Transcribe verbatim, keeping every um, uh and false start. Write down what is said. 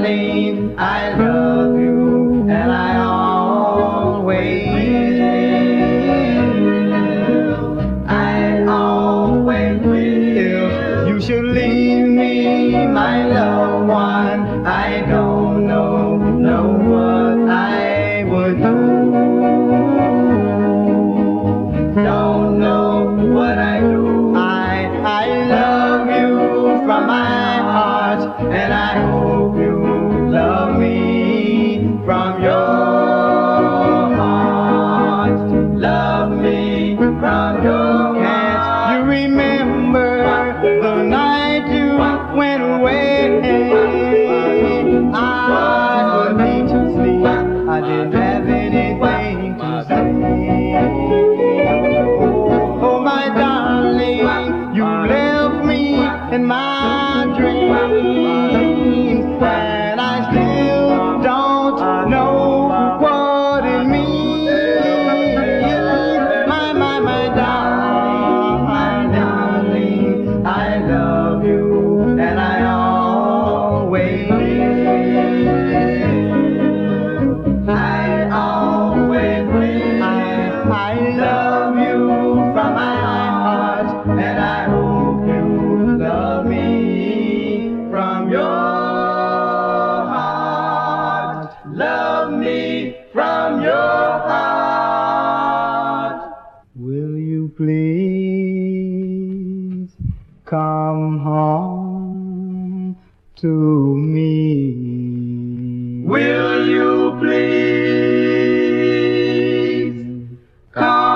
darling, I love you, and I always will. I always will. You should leave me, my loved one. I don't know, know what I would do. Don't know what I do. I, I love you from my heart, and I hope you love me from your heart. Love me from your heart. Can't you remember the night you went away? I was need to sleep. I didn't have anything to say. Oh, my darling, you left me in my dreams, and I still don't know what it means. My, my, my darling, my darling, I love you, and I always will. I always will. I, I love you from my heart, and I hope you love me from your heart. Love me from your heart. Will you please come home to me? Will you please come